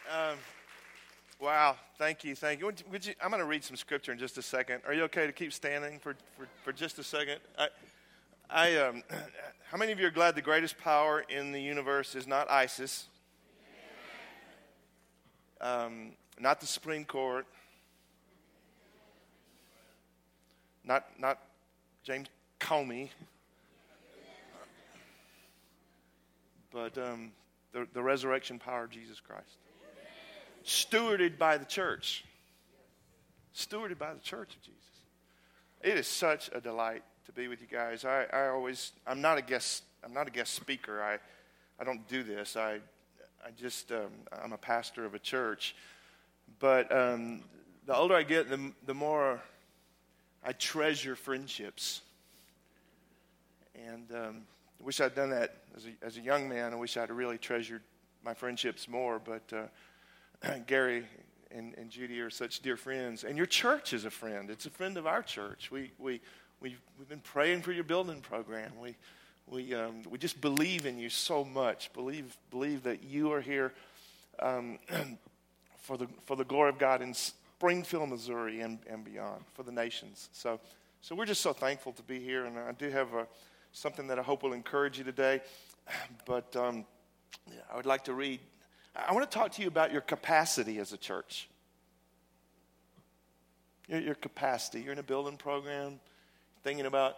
Um, wow, thank you. I'm going to read some scripture in just a second. Are you okay to keep standing for just a second? How many of you are glad the greatest power in the universe is not ISIS, not the Supreme Court, not James Comey, but the resurrection power of Jesus Christ? Stewarded by the church. Stewarded by the church of Jesus. It is such a delight to be with you guys. I'm not a guest speaker. I don't do this. I'm a pastor of a church. But the older I get, the more I treasure friendships. And I wish I'd done that as a young man. I wish I'd really treasured my friendships more. But Gary and Judy are such dear friends, and your church is a friend. It's a friend of our church. We've been praying for your building program. We just believe in you so much. Believe that you are here for the glory of God in Springfield, Missouri, and beyond, for the nations. So we're just so thankful to be here, and I do have something that I hope will encourage you today. But I would like to read. I want to talk to you about your capacity as a church. Your capacity. You're in a building program, thinking about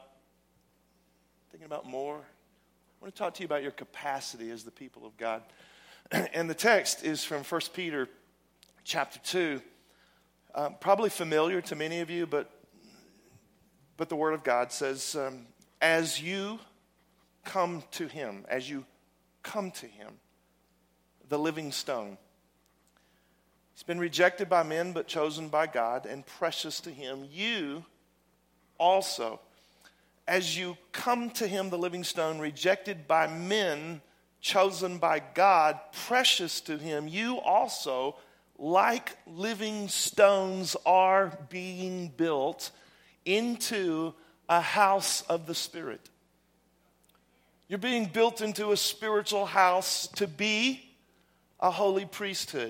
more. I want to talk to you about your capacity as the people of God. And the text is from 1 Peter chapter 2. Probably familiar to many of you, but the Word of God says, as you come to Him, the living stone. He's been rejected by men, but chosen by God and precious to Him. You also, as you come to Him, the living stone, rejected by men, chosen by God, precious to Him, you also, like living stones, are being built into a house of the Spirit. You're being built into a spiritual house to be a holy priesthood.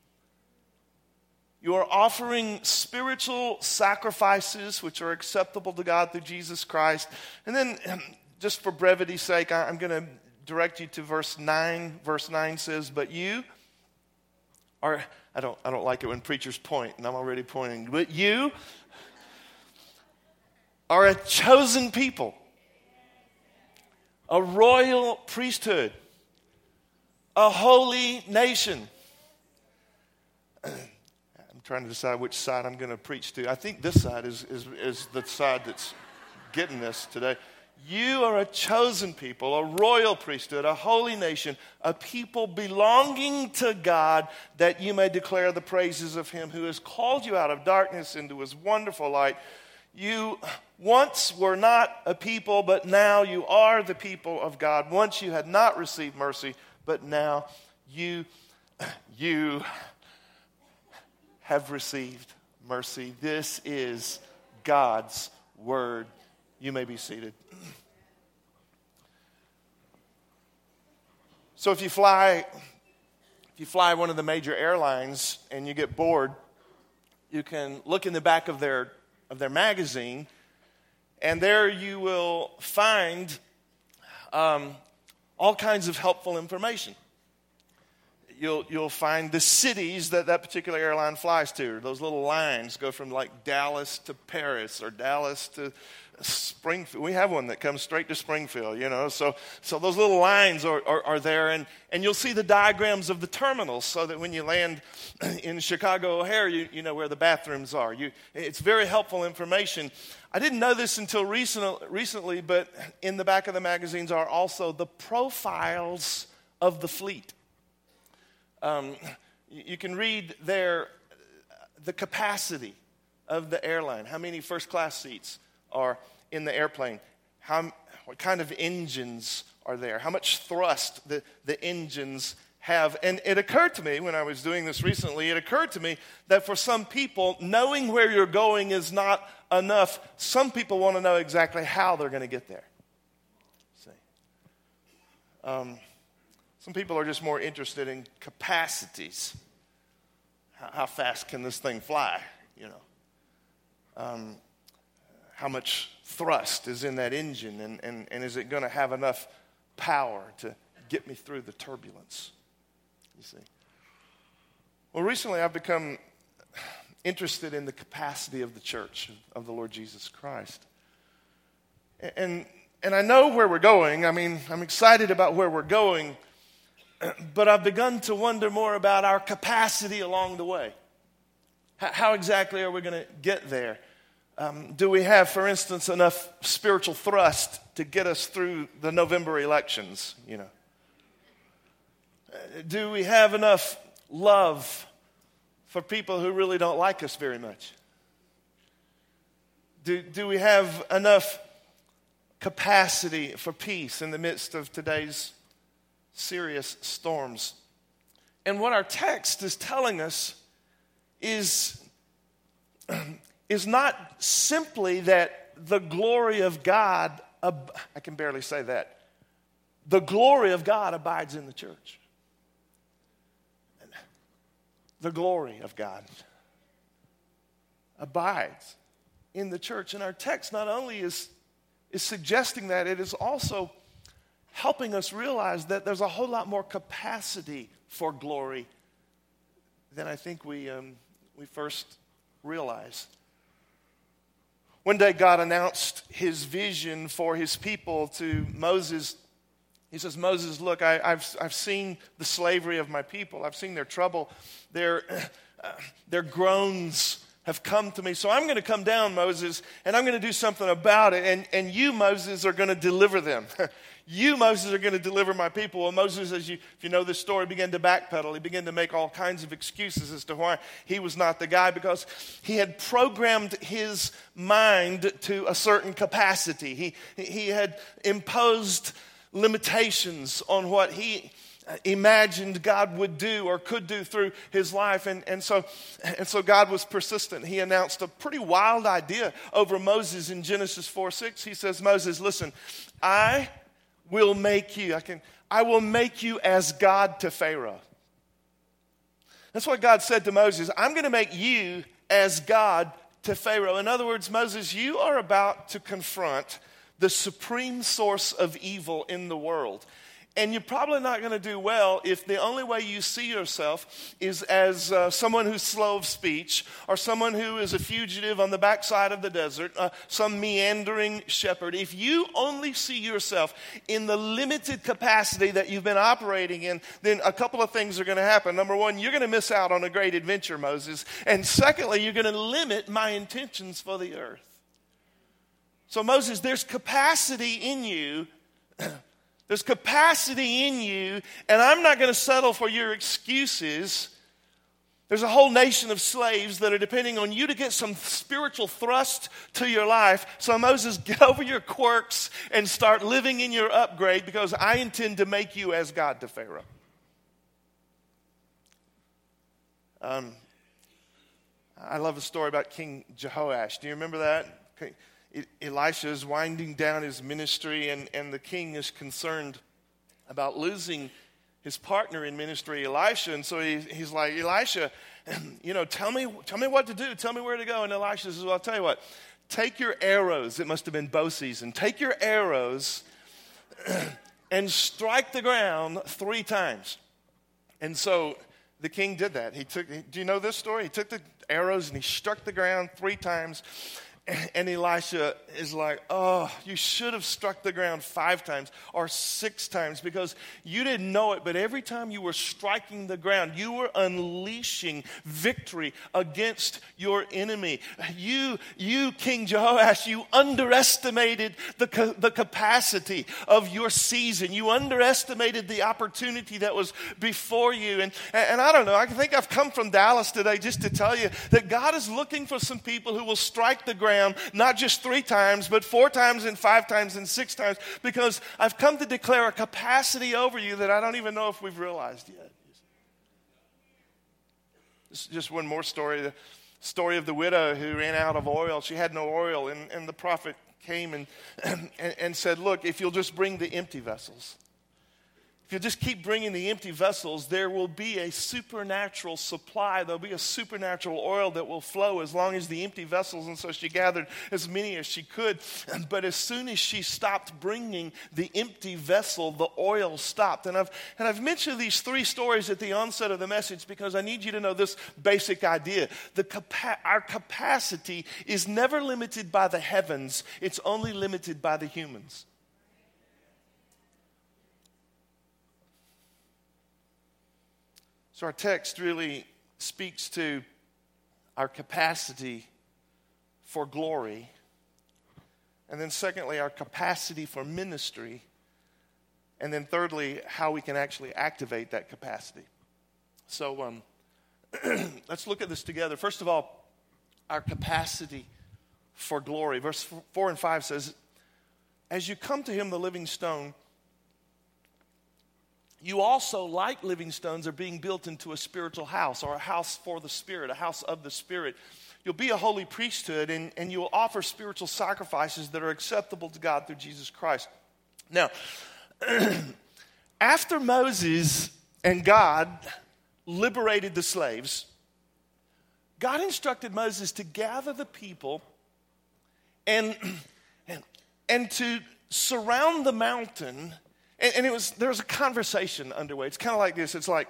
You are offering spiritual sacrifices which are acceptable to God through Jesus Christ. And then, just for brevity's sake, I'm going to direct you to verse 9. Verse 9 says, but you are, I don't like it when preachers point, and I'm already pointing, but you are a chosen people, a royal priesthood, a holy nation. I'm trying to decide which side I'm going to preach to. I think this side is the side that's getting this today. You are a chosen people, a royal priesthood, a holy nation, a people belonging to God, that you may declare the praises of Him who has called you out of darkness into His wonderful light. You once were not a people, but now you are the people of God. Once you had not received mercy, but now you have received mercy. This is God's word. You may be seated. So if you fly one of the major airlines and you get bored, you can look in the back of their magazine, and there you will find all kinds of helpful information. You'll find the cities that particular airline flies to. Those little lines go from like Dallas to Paris or Dallas to Springfield. We have one that comes straight to Springfield, So those little lines are there, and you'll see the diagrams of the terminals so that when you land in Chicago O'Hare, you know where the bathrooms are. It's very helpful information. I didn't know this until recently, but in the back of the magazines are also the profiles of the fleet. You can read there the capacity of the airline, how many first class seats are in the airplane, what kind of engines are there, how much thrust the engines have. And it occurred to me when I was doing this recently, that for some people, knowing where you're going is not enough. Some people want to know exactly how they're going to get there. Some people are just more interested in capacities. how fast can this thing fly, how much thrust is in that engine, and is it going to have enough power to get me through the turbulence, you see. Well, recently I've become interested in the capacity of the church of the Lord Jesus Christ. And I know where we're going. I mean, I'm excited about where we're going, but I've begun to wonder more about our capacity along the way. How exactly are we going to get there? Do we have, for instance, enough spiritual thrust to get us through the November elections, Do we have enough love for people who really don't like us very much? Do we have enough capacity for peace in the midst of today's serious storms? And what our text is telling us is not simply that the glory of God, I can barely say that, the glory of God abides in the church. The glory of God abides in the church. And our text not only is suggesting that, it is also helping us realize that there's a whole lot more capacity for glory than I think we first realize. One day God announced his vision for his people to Moses. He says, Moses, look, I've seen the slavery of my people. I've seen their trouble. Their groans have come to me. So I'm going to come down, Moses, and I'm going to do something about it. And you, Moses, are going to deliver them. You, Moses, are going to deliver my people. Well, Moses, if you know this story, began to backpedal. He began to make all kinds of excuses as to why he was not the guy, because he had programmed his mind to a certain capacity. He had imposed limitations on what he imagined God would do or could do through his life. And so God was persistent. He announced a pretty wild idea over Moses in Genesis 4:6. He says, Moses, listen, I will make you as God to Pharaoh. That's what God said to Moses. I'm going to make you as God to Pharaoh. In other words, Moses, you are about to confront the supreme source of evil in the world. And you're probably not going to do well if the only way you see yourself is as someone who's slow of speech, or someone who is a fugitive on the backside of the desert, some meandering shepherd. If you only see yourself in the limited capacity that you've been operating in, then a couple of things are going to happen. Number one, you're going to miss out on a great adventure, Moses. And secondly, you're going to limit my intentions for the earth. So Moses, there's capacity in you. There's capacity in you, and I'm not going to settle for your excuses. There's a whole nation of slaves that are depending on you to get some spiritual thrust to your life. So Moses, get over your quirks and start living in your upgrade, because I intend to make you as God to Pharaoh. I love a story about King Jehoash. Do you remember that? Okay. Elisha is winding down his ministry, and the king is concerned about losing his partner in ministry, Elisha. And so he's like, Elisha, tell me what to do. Tell me where to go. And Elisha says, well, I'll tell you what. Take your arrows. It must have been bow season. Take your arrows and strike the ground 3 times. And so the king did that. Do you know this story? He took the arrows and he struck the ground 3 times. And Elisha is like, oh, you should have struck the ground 5 times or 6 times, because you didn't know it, but every time you were striking the ground, you were unleashing victory against your enemy. You, King Jehoash, you underestimated the capacity of your season. You underestimated the opportunity that was before you. And I don't know, I think I've come from Dallas today just to tell you that God is looking for some people who will strike the ground not just 3 times, but 4 times and 5 times and 6 times, because I've come to declare a capacity over you that I don't even know if we've realized yet. This is just one more story. The story of the widow who ran out of oil. She had no oil, and the prophet came and said, look, if you'll just bring the empty vessels. if you just keep bringing the empty vessels, there will be a supernatural supply. There'll be a supernatural oil that will flow as long as the empty vessels. And so she gathered as many as she could. But as soon as she stopped bringing the empty vessel, the oil stopped. And I've mentioned these three stories at the onset of the message because I need you to know this basic idea. Our capacity is never limited by the heavens. It's only limited by the humans. So our text really speaks to our capacity for glory. And then secondly, our capacity for ministry. And then thirdly, how we can actually activate that capacity. So let's look at this together. First of all, our capacity for glory. Verse 4 and 5 says, as you come to him, the living stone, you also, like living stones, are being built into a spiritual house, or a house for the Spirit, a house of the Spirit. You'll be a holy priesthood, and you will offer spiritual sacrifices that are acceptable to God through Jesus Christ. Now, after Moses and God liberated the slaves, God instructed Moses to gather the people and to surround the mountain. And there was a conversation underway. It's kind of like this. It's like,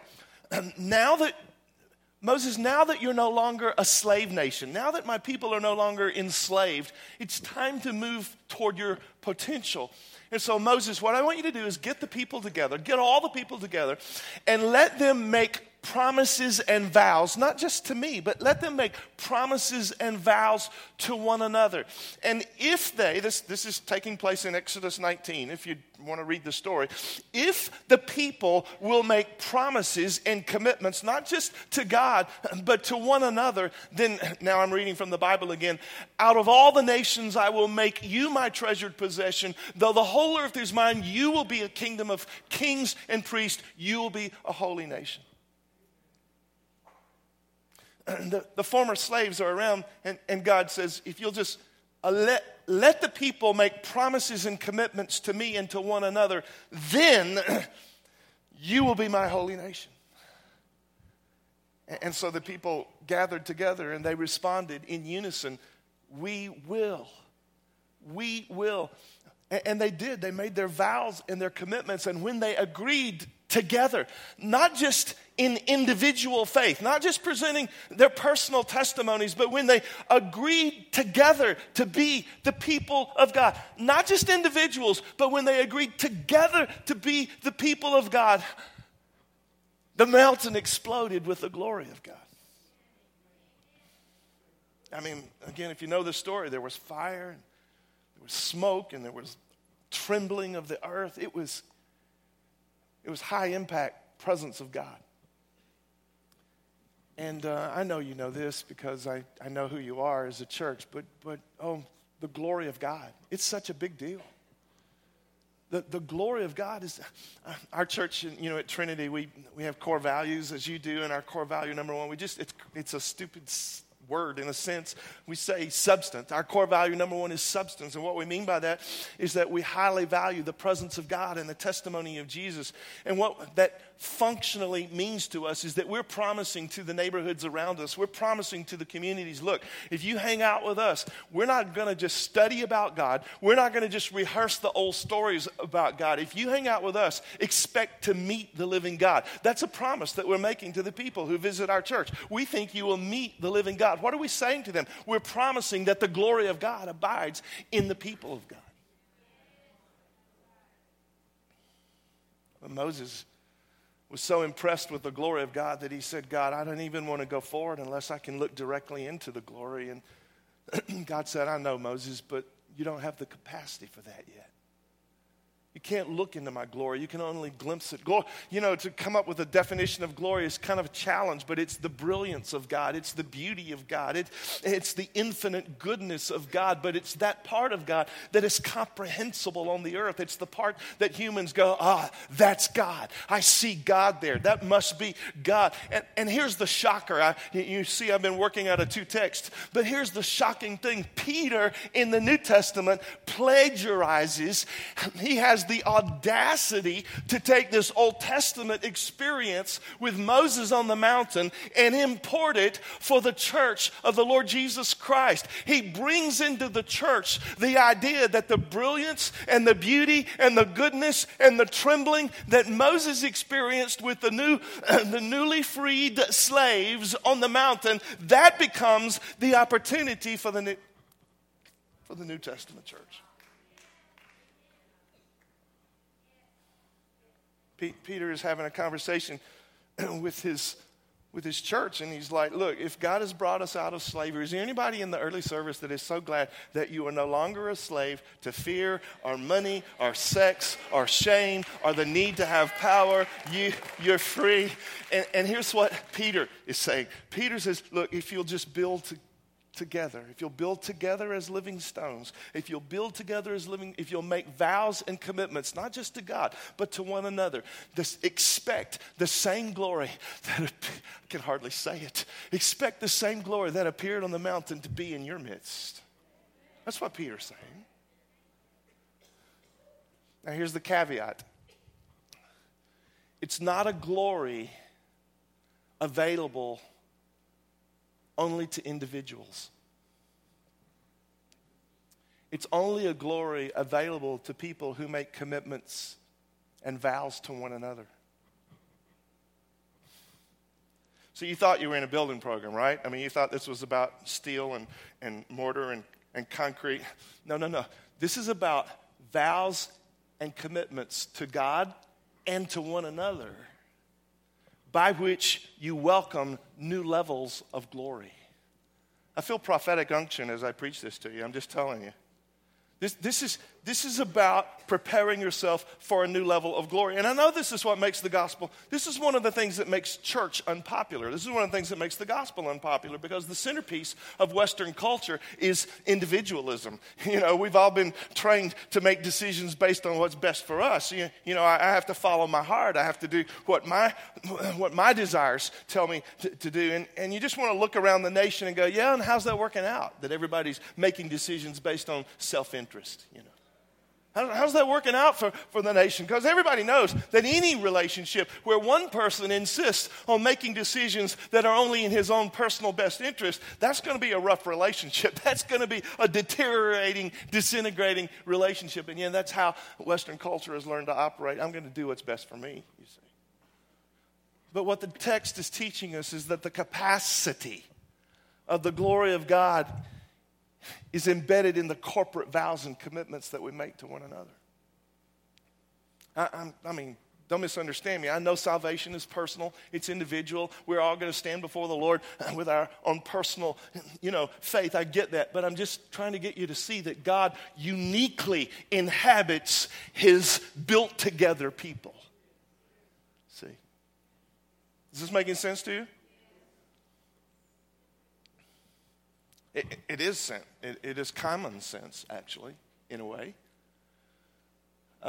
Moses, now that you're no longer a slave nation, now that my people are no longer enslaved, it's time to move toward your potential. And so Moses, what I want you to do is get all the people together, and let them make promises and vows, not just to me, but let them make promises and vows to one another. And if this is taking place in Exodus 19, if you want to read the story, if the people will make promises and commitments, not just to God, but to one another, then, now I'm reading from the Bible again, out of all the nations I will make you my treasured possession. Though the whole earth is mine, you will be a kingdom of kings and priests. You will be a holy nation. The former slaves are around, and God says, if you'll just let the people make promises and commitments to me and to one another, then you will be my holy nation. And so the people gathered together and they responded in unison, we will. We will. And they did. They made their vows and their commitments. And when they agreed together, not just in individual faith, not just presenting their personal testimonies, but when they agreed together to be the people of God, not just individuals, but when they agreed together to be the people of God, the mountain exploded with the glory of God. I mean, again, if you know the story, there was fire, and there was smoke, and there was trembling of the earth. It was high impact presence of God. And I know you know this because I know who you are as a church, but the glory of God. It's such a big deal. The glory of God is, our church, at Trinity, we have core values as you do, and our core value number one, it's a stupid word in a sense. We say substance. Our core value number one is substance. And what we mean by that is that we highly value the presence of God and the testimony of Jesus. And what that functionally means to us is that we're promising to the neighborhoods around us, we're promising to the communities, look, if you hang out with us, we're not going to just study about God. We're not going to just rehearse the old stories about God. If you hang out with us, expect to meet the living God. That's a promise that we're making to the people who visit our church. We think you will meet the living God. What are we saying to them? We're promising that the glory of God abides in the people of God. But Moses was so impressed with the glory of God that he said, God, I don't even want to go forward unless I can look directly into the glory. And God said, I know, Moses, but you don't have the capacity for that yet. You can't look into my glory. You can only glimpse it. Glory, to come up with a definition of glory is kind of a challenge, but it's the brilliance of God. It's the beauty of God. It's the infinite goodness of God, but it's that part of God that is comprehensible on the earth. It's the part that humans go, that's God. I see God there. That must be God. And here's the shocker. You see, I've been working out of two texts, but here's the shocking thing. Peter in the New Testament plagiarizes. He has the the audacity to take this Old Testament experience with Moses on the mountain and import it for the church of the Lord Jesus Christ. He brings into the church the idea that the brilliance and the beauty and the goodness and the trembling that Moses experienced with the newly freed slaves on the mountain, that becomes the opportunity for the New Testament church. Peter is having a conversation with his church, and he's like, look, if God has brought us out of slavery, is there anybody in the early service that is so glad that you are no longer a slave to fear or money or sex or shame or the need to have power? You're free. And here's what Peter is saying. Peter says, look, if you'll just build together, if you'll build together as living stones, if you'll build together as living, if you'll make vows and commitments, not just to God, but to one another, expect the same glory that, I can hardly say it, expect the same glory that appeared on the mountain to be in your midst. That's what Peter's saying. Now here's the caveat. It's not a glory available only to individuals. It's only a glory available to people who make commitments and vows to one another. So you thought you were in a building program, right? I mean, you thought this was about steel and mortar and concrete. No. This is about vows and commitments to God and to one another, by which you welcome new levels of glory. I feel prophetic unction as I preach this to you. I'm just telling you. This is about preparing yourself for a new level of glory. And I know this is what makes the gospel, this is one of the things that makes church unpopular. This is one of the things that makes the gospel unpopular, because the centerpiece of Western culture is individualism. You know, we've all been trained to make decisions based on what's best for us. You know, I have to follow my heart. I have to do what my desires tell me to do. And you just want to look around the nation and go, yeah, and how's that working out? That everybody's making decisions based on self-interest, you know. How's that working out for the nation? Because everybody knows that any relationship where one person insists on making decisions that are only in his own personal best interest, that's going to be a rough relationship. That's going to be a deteriorating, disintegrating relationship. And that's how Western culture has learned to operate. I'm going to do what's best for me, you see. But what the text is teaching us is that the capacity of the glory of God is embedded in the corporate vows and commitments that we make to one another. I mean, don't misunderstand me. I know salvation is personal. It's individual. We're all going to stand before the Lord with our own personal, faith. I get that. But I'm just trying to get you to see that God uniquely inhabits his built-together people. See? Is this making sense to you? It is sense. It is common sense, actually, in a way. I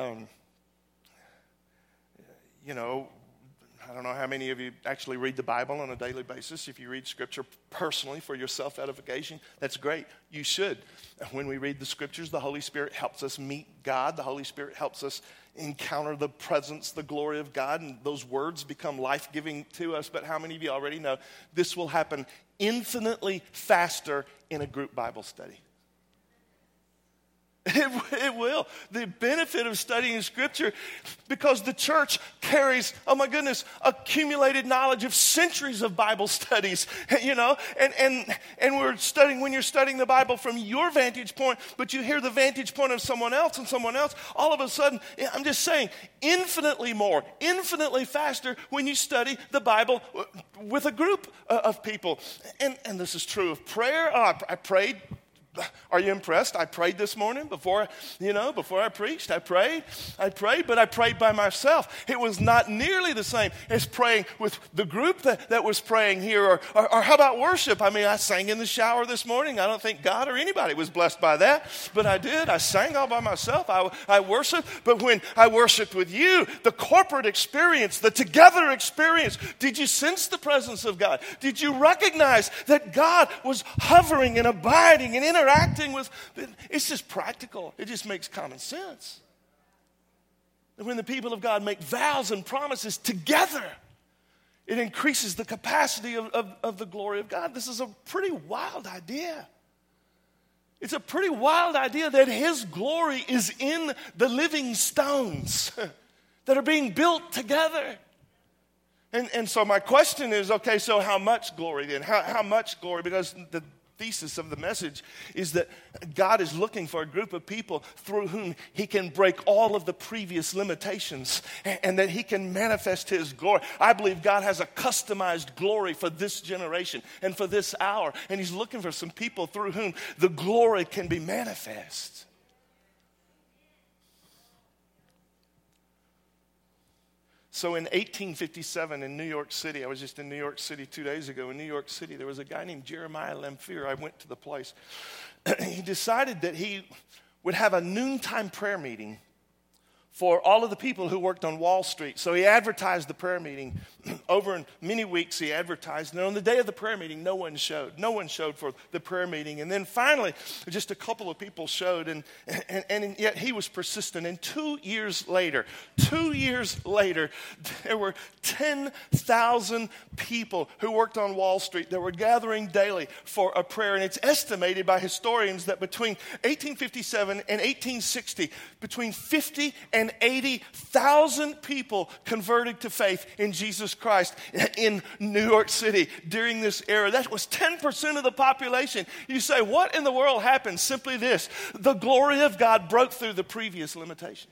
don't know how many of you actually read the Bible on a daily basis. If you read Scripture personally for your self-edification, that's great. You should. When we read the Scriptures, the Holy Spirit helps us meet God. The Holy Spirit helps us encounter the presence, the glory of God, and those words become life-giving to us. But how many of you already know this will happen infinitely faster in a group Bible study? It will. The benefit of studying Scripture, because the church carries, oh my goodness, accumulated knowledge of centuries of Bible studies, and we're studying, when you're studying the Bible from your vantage point, but you hear the vantage point of someone else and someone else, all of a sudden, I'm just saying, infinitely more, infinitely faster when you study the Bible with a group of people. And this is true of prayer. I prayed. Are you impressed? I prayed this morning before I preached. I prayed, but I prayed by myself. It was not nearly the same as praying with the group that was praying here. Or how about worship? I mean, I sang in the shower this morning. I don't think God or anybody was blessed by that, but I did. I sang all by myself. I worshiped, but when I worshiped with you, the corporate experience, the together experience, did you sense the presence of God? Did you recognize that God was hovering and abiding and interacting with? It's just practical. It just makes common sense. And when the people of God make vows and promises together, it increases the capacity of the glory of God. This is a pretty wild idea. It's a pretty wild idea that His glory is in the living stones that are being built together. And so my question is, okay, so how much glory then? How much glory? Because the thesis of the message is that God is looking for a group of people through whom He can break all of the previous limitations and that He can manifest His glory. I believe God has a customized glory for this generation and for this hour, and He's looking for some people through whom the glory can be manifest. So in 1857 in New York City, I was just in New York City 2 days ago. In New York City, there was a guy named Jeremiah Lamphere. I went to the place. He decided that he would have a noontime prayer meeting for all of the people who worked on Wall Street. So he advertised the prayer meeting. Over in many weeks he advertised. And on the day of the prayer meeting, no one showed. No one showed for the prayer meeting. And then finally, just a couple of people showed. And yet he was persistent. And 2 years later, there were 10,000 people who worked on Wall Street that were gathering daily for a prayer. And it's estimated by historians that between 1857 and 1860, between 50 and 80,000 people converted to faith in Jesus Christ in New York City during this era. That was 10% of the population. You say, what in the world happened? Simply this: the glory of God broke through the previous limitation.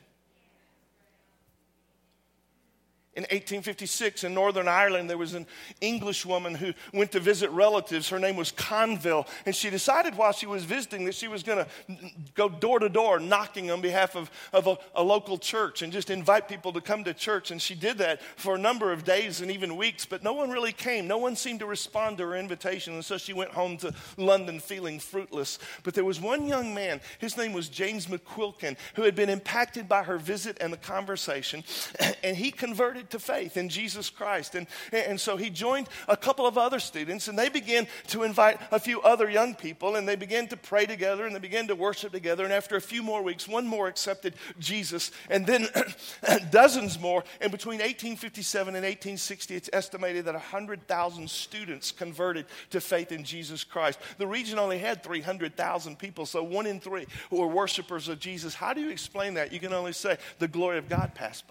In 1856, in Northern Ireland, there was an English woman who went to visit relatives. Her name was Conville. And she decided while she was visiting that she was going to go door to door knocking on behalf of a local church and just invite people to come to church. And she did that for a number of days and even weeks, but no one really came. No one seemed to respond to her invitation. And so she went home to London feeling fruitless. But there was one young man, his name was James McQuilkin, who had been impacted by her visit and the conversation. And he converted to faith in Jesus Christ. And so he joined a couple of other students, and they began to invite a few other young people, and they began to pray together, and they began to worship together. And after a few more weeks, one more accepted Jesus, and then dozens more. And between 1857 and 1860, it's estimated that 100,000 students converted to faith in Jesus Christ. The region only had 300,000 people, so 1 in 3 who were worshipers of Jesus. How do you explain that? You can only say the glory of God passed by.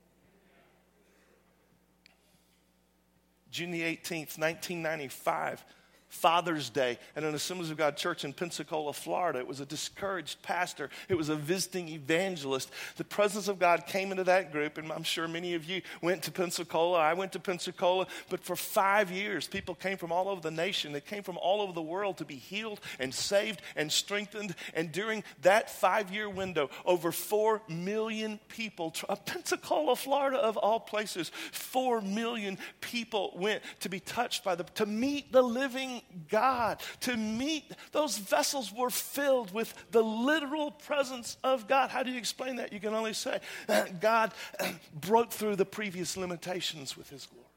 June the 18th, 1995, Father's Day at an Assemblies of God church in Pensacola, Florida. It was a discouraged pastor. It was a visiting evangelist. The presence of God came into that group, and I'm sure many of you went to Pensacola. I went to Pensacola, but for 5 years, people came from all over the nation. They came from all over the world to be healed and saved and strengthened. And during that 5-year window, over 4 million people, Pensacola, Florida of all places, 4 million people went to be touched by to meet the living God. To meet, those vessels were filled with the literal presence of God. How do you explain that? You can only say God broke through the previous limitations with His glory.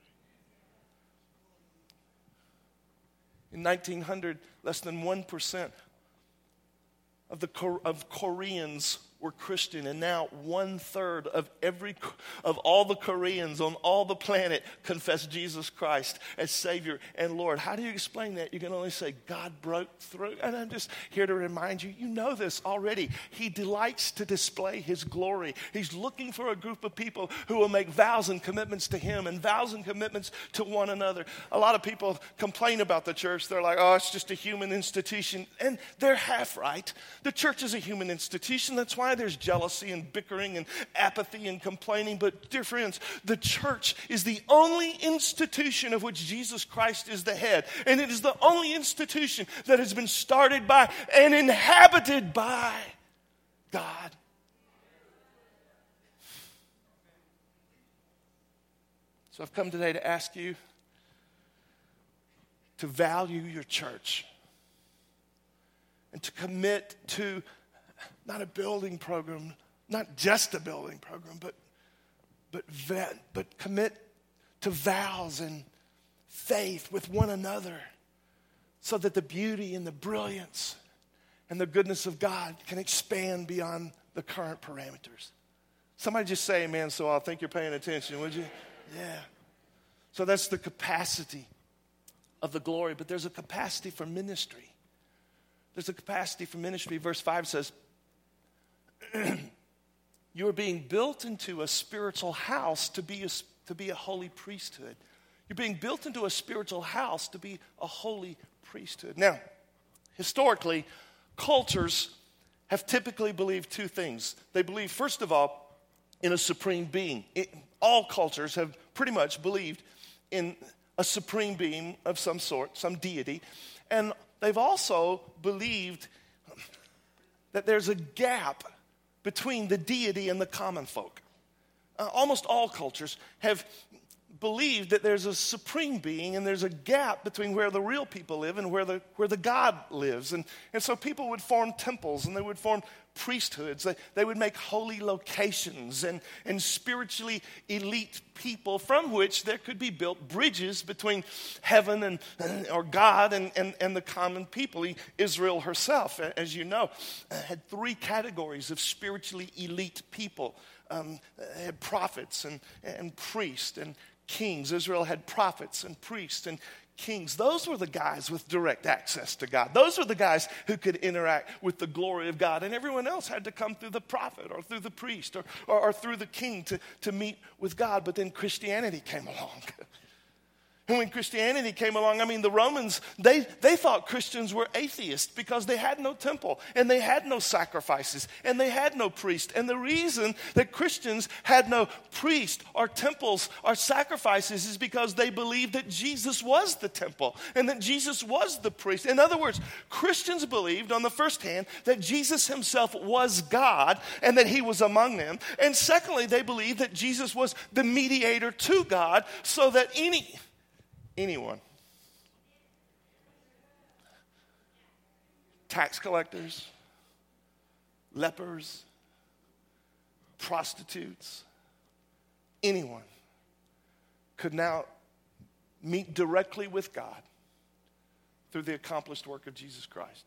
In 1900, less than 1% of Koreans were Christian, and now 1/3 of all the Koreans on all the planet confess Jesus Christ as Savior and Lord. How do you explain that? You can only say God broke through. And I'm just here to remind you, you know this already. He delights to display His glory. He's looking for a group of people who will make vows and commitments to Him and vows and commitments to one another. A lot of people complain about the church. They're like, oh, it's just a human institution. And they're half right. The church is a human institution. That's why there's jealousy and bickering and apathy and complaining. But dear friends, the church is the only institution of which Jesus Christ is the head. And it is the only institution that has been started by and inhabited by God. So I've come today to ask you to value your church and to commit to not a building program, not just a building program, but commit to vows and faith with one another so that the beauty and the brilliance and the goodness of God can expand beyond the current parameters. Somebody just say amen so I'll think you're paying attention, would you? Yeah. So that's the capacity of the glory, but there's a capacity for ministry. There's a capacity for ministry. Verse 5 says, you are being built into a spiritual house to be a holy priesthood. You're being built into a spiritual house to be a holy priesthood. Now, historically, cultures have typically believed two things. They believe, first of all, in a supreme being. All cultures have pretty much believed in a supreme being of some sort, some deity. And they've also believed that there's a gap between the deity and the common folk. Almost all cultures have believed that there's a supreme being and there's a gap between where the real people live and where the God lives. And so people would form temples and they would form priesthoods. They would make holy locations and spiritually elite people from which there could be built bridges between heaven or God and the common people. Israel herself, as you know, had three categories of spiritually elite people. Had prophets and priests and kings. Israel had prophets and priests and kings. Those were the guys with direct access to God. Those were the guys who could interact with the glory of God. And everyone else had to come through the prophet or through the priest or through the king to meet with God. But then Christianity came along. And when Christianity came along, the Romans, they thought Christians were atheists because they had no temple and they had no sacrifices and they had no priest. And the reason that Christians had no priest or temples or sacrifices is because they believed that Jesus was the temple and that Jesus was the priest. In other words, Christians believed on the first hand that Jesus himself was God and that he was among them. And secondly, they believed that Jesus was the mediator to God so that anyone, tax collectors, lepers, prostitutes, anyone could now meet directly with God through the accomplished work of Jesus Christ.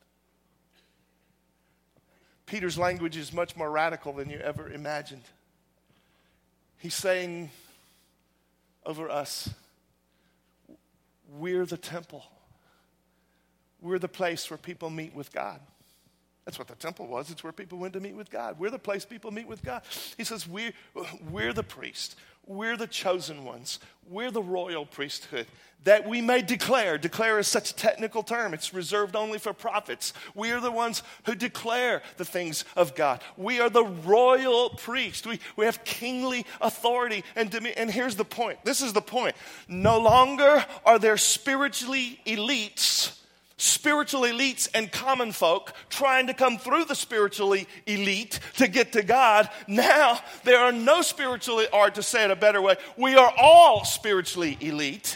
Peter's language is much more radical than you ever imagined. He's saying over us, we're the temple. We're the place where people meet with God. That's what the temple was. It's where people went to meet with God. We're the place people meet with God. He says we're the priest. We're the chosen ones. We're the royal priesthood that we may declare. Declare is such a technical term. It's reserved only for prophets. We are the ones who declare the things of God. We are the royal priest. We have kingly authority. And here's the point. This is the point. No longer are there spiritual elites and common folk trying to come through the spiritually elite to get to God. Now, there are no spiritually, or to say it a better way, we are all spiritually elite.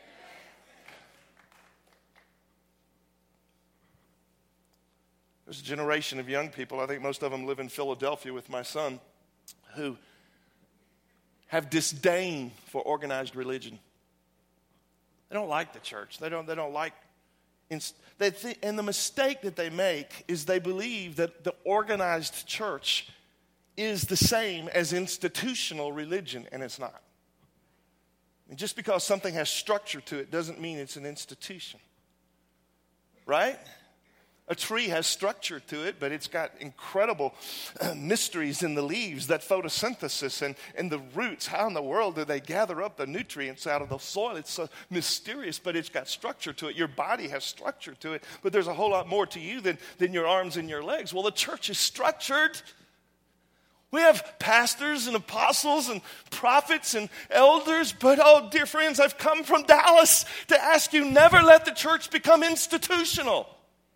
There's a generation of young people, I think most of them live in Philadelphia with my son, who have disdain for organized religion. They don't like the church. They don't like. And the mistake that they make is they believe that the organized church is the same as institutional religion, and it's not. And just because something has structure to it doesn't mean it's an institution. Right? A tree has structure to it, but it's got incredible mysteries in the leaves, that photosynthesis and the roots. How in the world do they gather up the nutrients out of the soil? It's so mysterious, but it's got structure to it. Your body has structure to it, but there's a whole lot more to you than your arms and your legs. Well, the church is structured. We have pastors and apostles and prophets and elders, but oh, dear friends, I've come from Dallas to ask you, never let the church become institutional.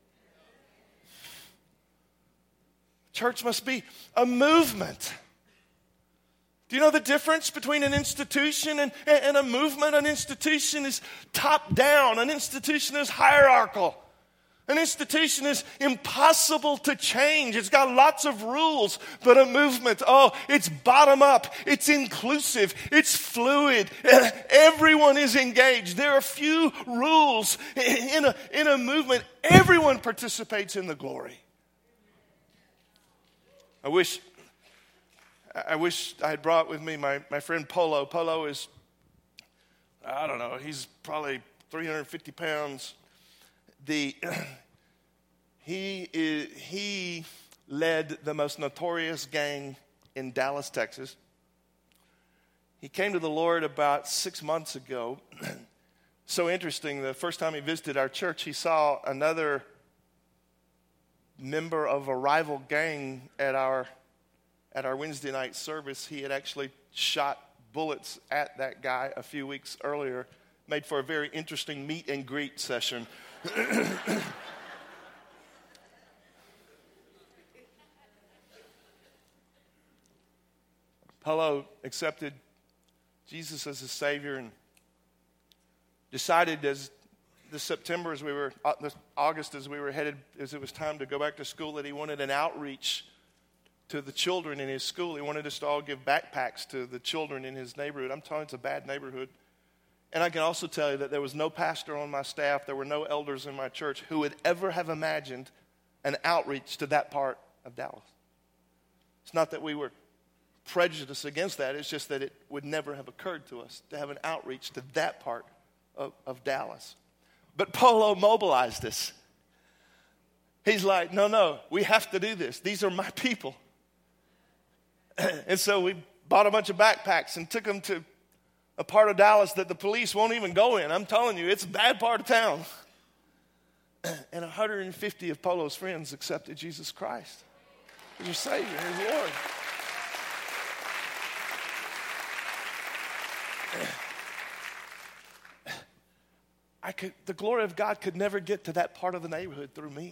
Church must be a movement. Do you know the difference between an institution and a movement? An institution is top down. An institution is hierarchical. An institution is impossible to change. It's got lots of rules. But a movement, it's bottom up. It's inclusive. It's fluid. Everyone is engaged. There are few rules in a movement. Everyone participates in the glory. I wish I wish I had brought with me my friend Polo. Polo is, I don't know, he's probably 350 pounds. He led the most notorious gang in Dallas, Texas. He came to the Lord about 6 months ago. So interesting, the first time he visited our church, he saw another member of a rival gang at our Wednesday night service. He had actually shot bullets at that guy a few weeks earlier. Made for a very interesting meet and greet session. Polo accepted Jesus as his Savior and decided this September this August as we were headed, as it was time to go back to school, that he wanted an outreach to the children in his school. He wanted us to all give backpacks to the children in his neighborhood. I'm telling you, it's a bad neighborhood. And I can also tell you that there was no pastor on my staff, there were no elders in my church who would ever have imagined an outreach to that part of Dallas. It's not that we were prejudiced against that, it's just that it would never have occurred to us to have an outreach to that part of Dallas. But Polo mobilized us. He's like, no, we have to do this. These are my people. And so we bought a bunch of backpacks and took them to a part of Dallas that the police won't even go in. I'm telling you, it's a bad part of town. And 150 of Polo's friends accepted Jesus Christ as your Savior, his Lord. The glory of God could never get to that part of the neighborhood through me.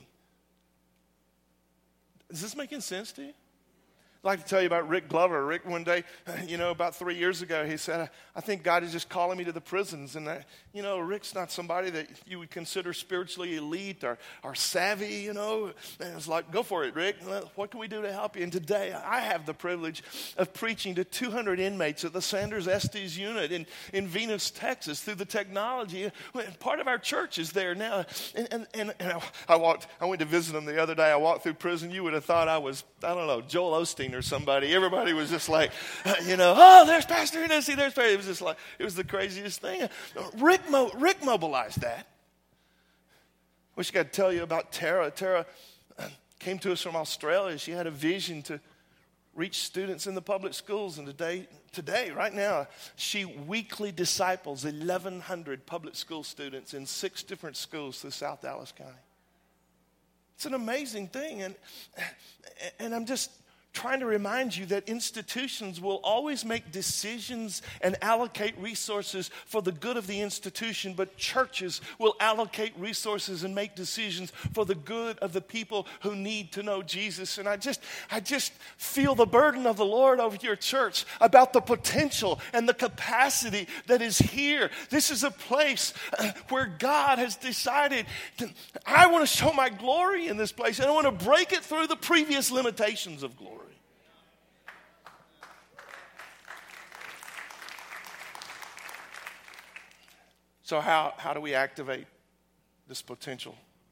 Is this making sense to you? I'd like to tell you about Rick Glover. Rick, one day, about 3 years ago, he said, I think God is just calling me to the prisons. And, Rick's not somebody that you would consider spiritually elite or savvy, And it's like, go for it, Rick. What can we do to help you? And today, I have the privilege of preaching to 200 inmates at the Sanders Estes unit in Venus, Texas, through the technology. Part of our church is there now. And I went to visit them the other day. I walked through prison. You would have thought I was, Joel Osteen or somebody. Everybody was just like, oh, there's Pastor Hennessy, there's Pastor. It was just like, it was the craziest thing. Rick mobilized that. Wish I could tell you about Tara. Tara came to us from Australia. She had a vision to reach students in the public schools. And today, right now, she weekly disciples 1,100 public school students in 6 different schools through South Dallas County. It's an amazing thing. And I'm just trying to remind you that institutions will always make decisions and allocate resources for the good of the institution, but churches will allocate resources and make decisions for the good of the people who need to know Jesus. And I just feel the burden of the Lord over your church about the potential and the capacity that is here. This is a place where God has decided, I want to show my glory in this place, and I want to break it through the previous limitations of glory. So how do we activate this potential?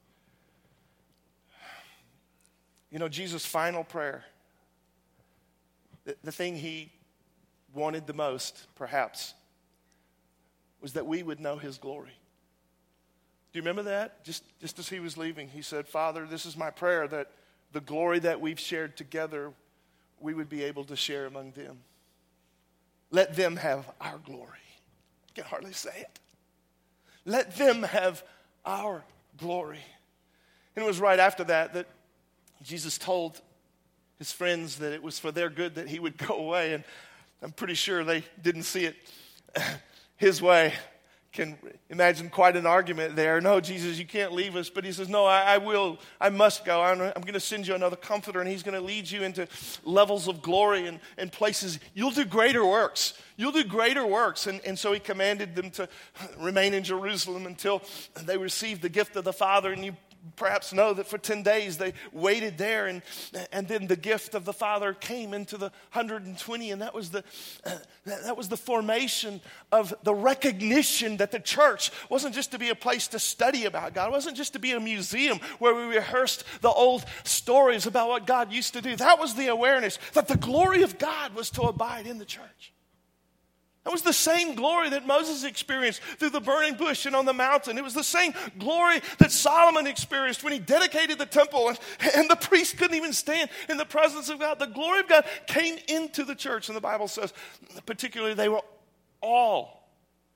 Jesus' final prayer, the thing he wanted the most, perhaps, was that we would know his glory. Do you remember that? Just as he was leaving, he said, Father, this is my prayer, that the glory that we've shared together, we would be able to share among them. Let them have our glory. I can hardly say it. Let them have our glory. And it was right after that Jesus told his friends that it was for their good that he would go away. And I'm pretty sure they didn't see it his way. Can imagine quite an argument there. No, Jesus, you can't leave us. But he says, no, I will. I must go. I'm going to send you another comforter, and he's going to lead you into levels of glory and places. You'll do greater works. You'll do greater works. And so he commanded them to remain in Jerusalem until they received the gift of the Father. And you perhaps know that for 10 days they waited there, and then the gift of the Father came into the 120, and that was the formation of the recognition that the church wasn't just to be a place to study about God. It wasn't just to be a museum where we rehearsed the old stories about what God used to do. That was the awareness that the glory of God was to abide in the church. That was the same glory that Moses experienced through the burning bush and on the mountain. It was the same glory that Solomon experienced when he dedicated the temple and the priest couldn't even stand in the presence of God. The glory of God came into the church, and the Bible says, particularly, they were all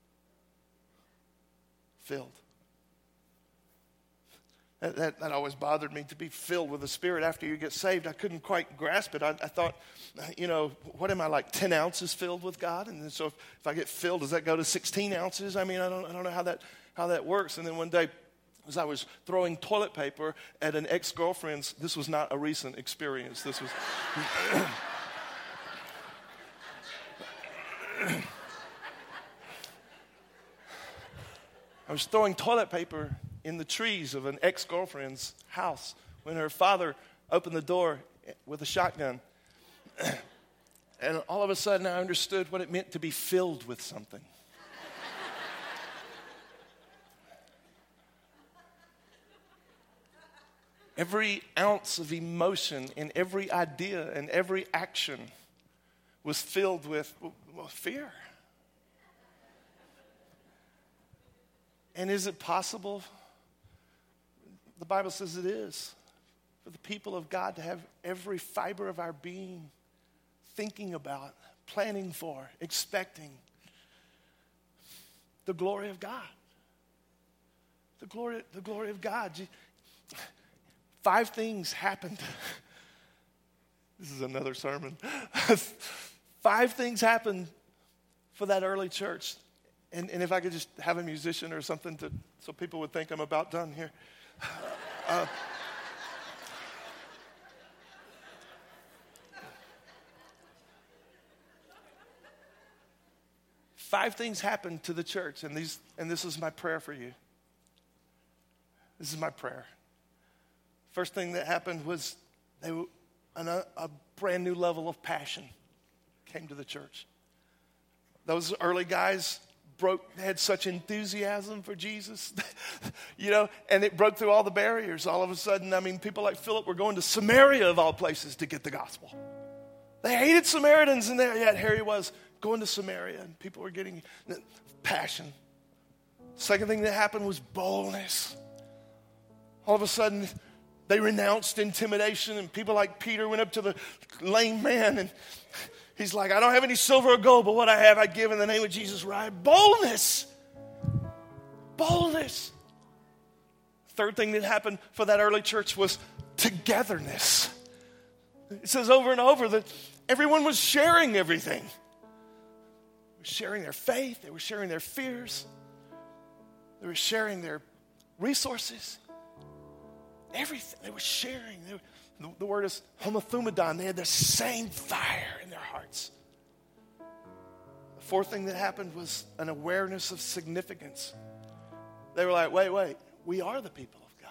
filled. That always bothered me, to be filled with the Spirit after you get saved. I couldn't quite grasp it. I thought, what am I, like 10 ounces filled with God? And so if I get filled, does that go to 16 ounces? I mean, I don't know how that works. And then one day, as I was throwing toilet paper at an ex-girlfriend's, this was not a recent experience. This was... I was throwing toilet paper in the trees of an ex-girlfriend's house when her father opened the door with a shotgun. And all of a sudden I understood what it meant to be filled with something. Every ounce of emotion and every idea and every action was filled with fear. And is it possible? The Bible says it is, for the people of God to have every fiber of our being thinking about, planning for, expecting the glory of God. The glory of God. 5 things happened. This is another sermon. 5 things happened for that early church. And if I could just have a musician or something so people would think I'm about done here. 5 things happened to the church, and this is my prayer for you. This is my prayer. First thing that happened was a brand new level of passion came to the church. Those early guys had such enthusiasm for Jesus, and it broke through all the barriers. All of a sudden, people like Philip were going to Samaria, of all places, to get the gospel. They hated Samaritans, and yet here he was going to Samaria, and people were getting passion. Second thing that happened was boldness. All of a sudden, they renounced intimidation, and people like Peter went up to the lame man, and he's like, I don't have any silver or gold, but what I have I give in the name of Jesus. Right? Boldness. Boldness. Third thing that happened for that early church was togetherness. It says over and over that everyone was sharing everything. They were sharing their faith. They were sharing their fears. They were sharing their resources. Everything. They were sharing. The word is homothumadon. They had the same fire in their hearts. The fourth thing that happened was an awareness of significance. They were like, wait, we are the people of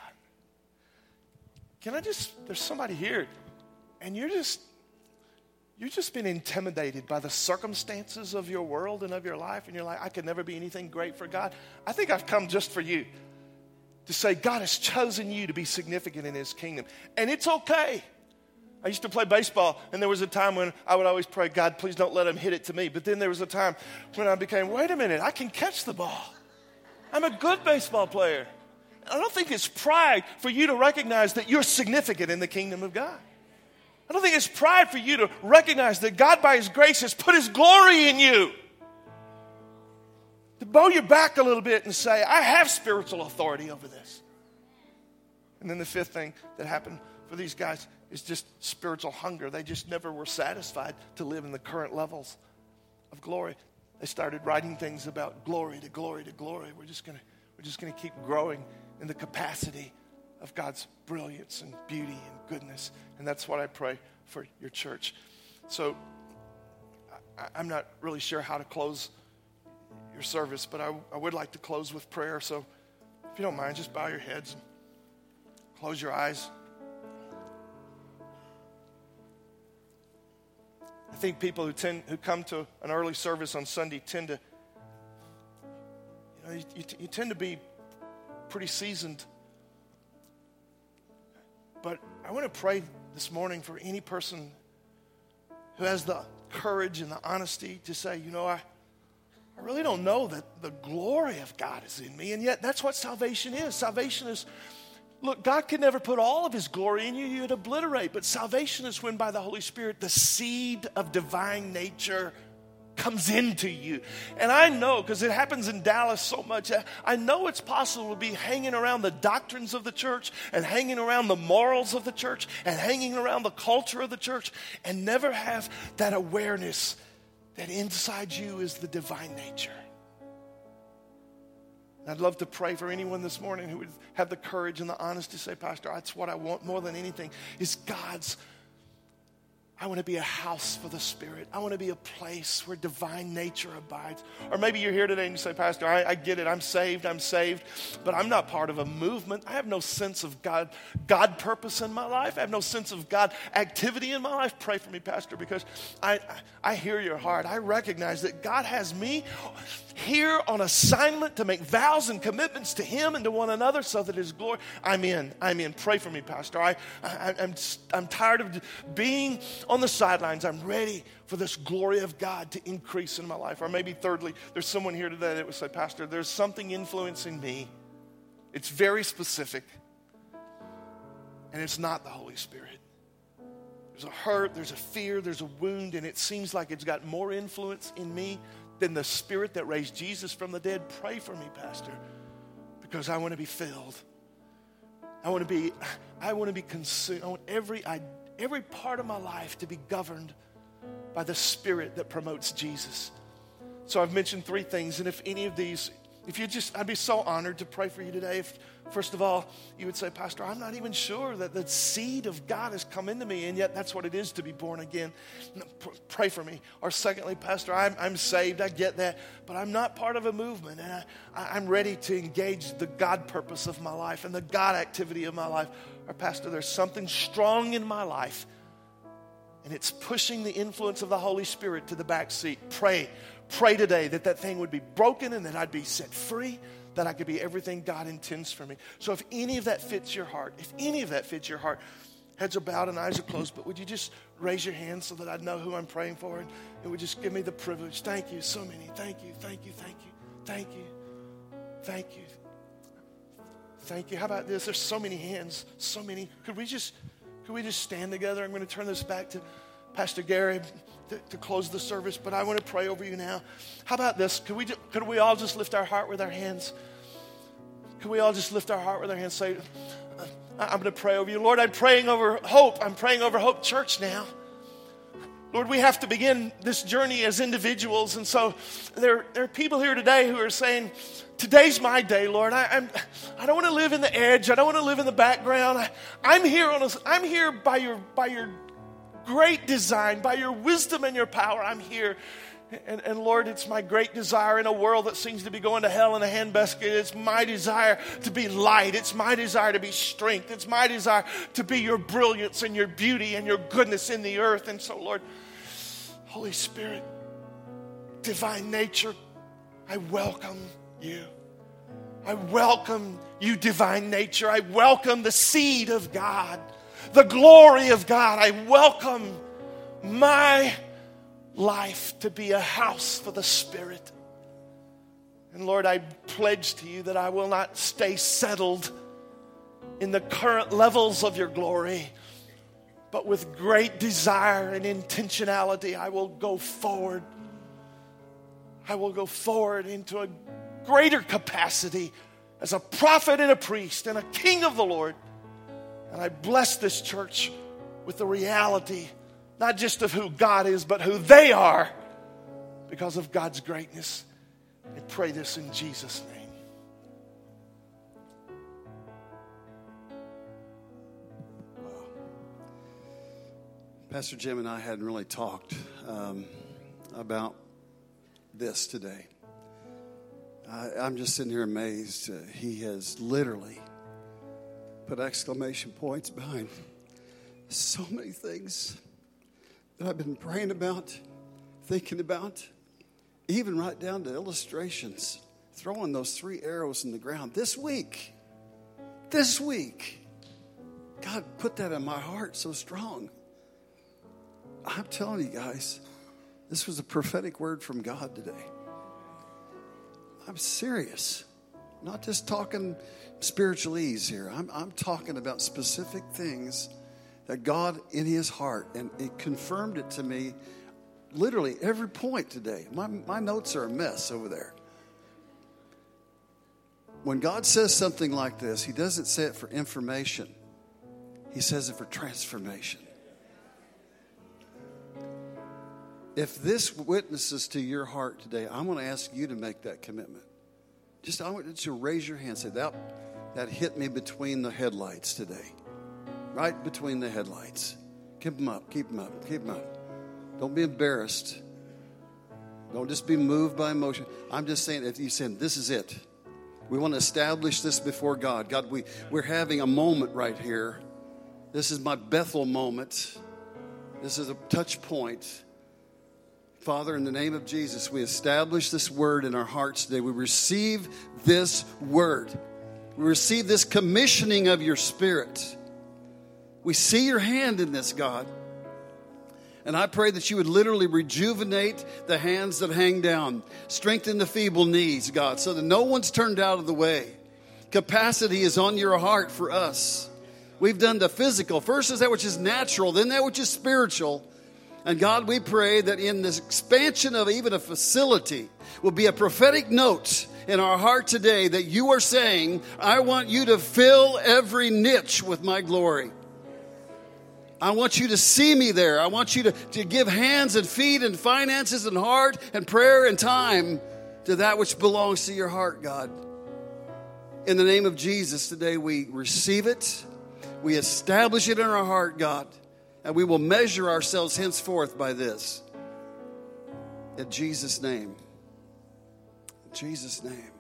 God. There's somebody here, and you're just been intimidated by the circumstances of your world and of your life, and you're like, I could never be anything great for God. I think I've come just for you. To say God has chosen you to be significant in His kingdom. And it's okay. I used to play baseball, and there was a time when I would always pray, God, please don't let him hit it to me. But then there was a time when I became, wait a minute, I can catch the ball. I'm a good baseball player. I don't think it's pride for you to recognize that you're significant in the kingdom of God. I don't think it's pride for you to recognize that God, by His grace, has put His glory in you. To bow your back a little bit and say, I have spiritual authority over this. And then the fifth thing that happened for these guys is just spiritual hunger. They just never were satisfied to live in the current levels of glory. They started writing things about glory to glory to glory. We're just gonna keep growing in the capacity of God's brilliance and beauty and goodness. And that's what I pray for your church. So I'm not really sure how to close your service, but I would like to close with prayer. So if you don't mind, just bow your heads. Close your eyes. I think people who come to an early service on Sunday tend to, you tend to be pretty seasoned. But I want to pray this morning for any person who has the courage and the honesty to say, I really don't know that the glory of God is in me. And yet that's what salvation is. Salvation is, look, God can never put all of his glory in you. You'd obliterate. But salvation is when by the Holy Spirit, the seed of divine nature comes into you. And I know, because it happens in Dallas so much, I know it's possible to be hanging around the doctrines of the church and hanging around the morals of the church and hanging around the culture of the church and never have that awareness that inside you is the divine nature. And I'd love to pray for anyone this morning who would have the courage and the honesty to say, Pastor, that's what I want more than anything, is I want to be a house for the Spirit. I want to be a place where divine nature abides. Or maybe you're here today and you say, Pastor, I get it. I'm saved, but I'm not part of a movement. I have no sense of God purpose in my life. I have no sense of God activity in my life. Pray for me, Pastor, because I hear your heart. I recognize that God has me here on assignment to make vows and commitments to him and to one another so that his glory, I'm in. Pray for me, Pastor. I'm tired of being on the sidelines. I'm ready for this glory of God to increase in my life. Or maybe thirdly, there's someone here today that would say, Pastor, there's something influencing me. It's very specific. And it's not the Holy Spirit. There's a hurt, there's a fear, there's a wound, and it seems like it's got more influence in me than the Spirit that raised Jesus from the dead. Pray for me, Pastor, because I want to be filled. I want to be consumed. I want every part of my life to be governed by the Spirit that promotes Jesus. So I've mentioned three things, and if any of these, I'd be so honored to pray for you today. If, first of all, you would say, Pastor, I'm not even sure that the seed of God has come into me, and yet that's what it is to be born again. Pray for me. Or secondly, Pastor, I'm saved, I get that, but I'm not part of a movement, and I'm ready to engage the God purpose of my life and the God activity of my life. Or Pastor, there's something strong in my life, and it's pushing the influence of the Holy Spirit to the back seat. Pray today that thing would be broken and that I'd be set free, that I could be everything God intends for me. So if any of that fits your heart, heads are bowed and eyes are closed, but would you just raise your hand so that I know who I'm praying for, and it would just give me the privilege. Thank you, so many. Thank you. How about this? There's so many hands, so many. Could we just stand together? I'm going to turn this back to Pastor Gary to close the service, but I want to pray over you now. How about this? Could we all just lift our heart with our hands? Could we all just lift our heart with our hands? Say, I'm going to pray over you. Lord, I'm praying over Hope. I'm praying over Hope Church now. Lord, we have to begin this journey as individuals, and so there are people here today who are saying, today's my day, Lord. I don't want to live in the edge. I don't want to live in the background. I'm here by your great design, by your wisdom and your power. I'm here. And Lord, it's my great desire in a world that seems to be going to hell in a handbasket. It's my desire to be light. It's my desire to be strength. It's my desire to be your brilliance and your beauty and your goodness in the earth. And so, Lord, Holy Spirit, divine nature, I welcome you. I welcome you, divine nature. I welcome the seed of God, the glory of God. I welcome my life to be a house for the Spirit. And Lord, I pledge to you that I will not stay settled in the current levels of your glory, but with great desire and intentionality, I will go forward. I will go forward into a greater capacity as a prophet and a priest and a king of the Lord. And I bless this church with the reality not just of who God is, but who they are because of God's greatness. I pray this in Jesus' name. Wow. Pastor Jim and I hadn't really talked about this today. I'm just sitting here amazed. He has literally put exclamation points behind so many things that I've been praying about, thinking about, even right down to illustrations, throwing those 3 arrows in the ground. This week, God put that in my heart so strong. I'm telling you guys, this was a prophetic word from God today. I'm serious. I'm not just talking spiritualese here. I'm talking about specific things that God in his heart, and it confirmed it to me literally every point today. My notes are a mess over there. When God says something like this, he doesn't say it for information. He says it for transformation. If this witnesses to your heart today, I'm going to ask you to make that commitment. I want you to raise your hand and say, that hit me between the headlights today. Right between the headlights. Keep them up, keep them up, keep them up. Don't be embarrassed. Don't just be moved by emotion. I'm just saying, if you said, this is it. We want to establish this before God. God, we're having a moment right here. This is my Bethel moment. This is a touch point. Father, in the name of Jesus, we establish this word in our hearts today. We receive this word. We receive this commissioning of your Spirit. We see your hand in this, God. And I pray that you would literally rejuvenate the hands that hang down. Strengthen the feeble knees, God, so that no one's turned out of the way. Capacity is on your heart for us. We've done the physical. First is that which is natural, then that which is spiritual. And God, we pray that in this expansion of even a facility will be a prophetic note in our heart today that you are saying, I want you to fill every niche with my glory. I want you to see me there. I want you to give hands and feet and finances and heart and prayer and time to that which belongs to your heart, God. In the name of Jesus, today we receive it. We establish it in our heart, God. And we will measure ourselves henceforth by this. In Jesus' name. In Jesus' name.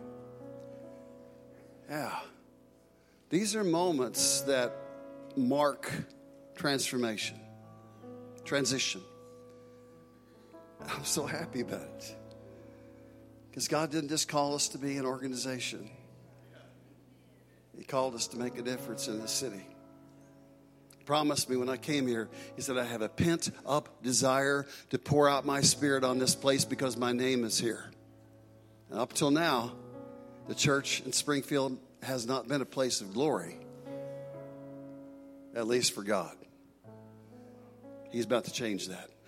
Yeah. These are moments that mark transformation, transition. I'm so happy about it. Because God didn't just call us to be an organization. He called us to make a difference in the city. He promised me when I came here, he said, I have a pent-up desire to pour out my Spirit on this place because my name is here. And up till now, the church in Springfield has not been a place of glory, at least for God. He's about to change that.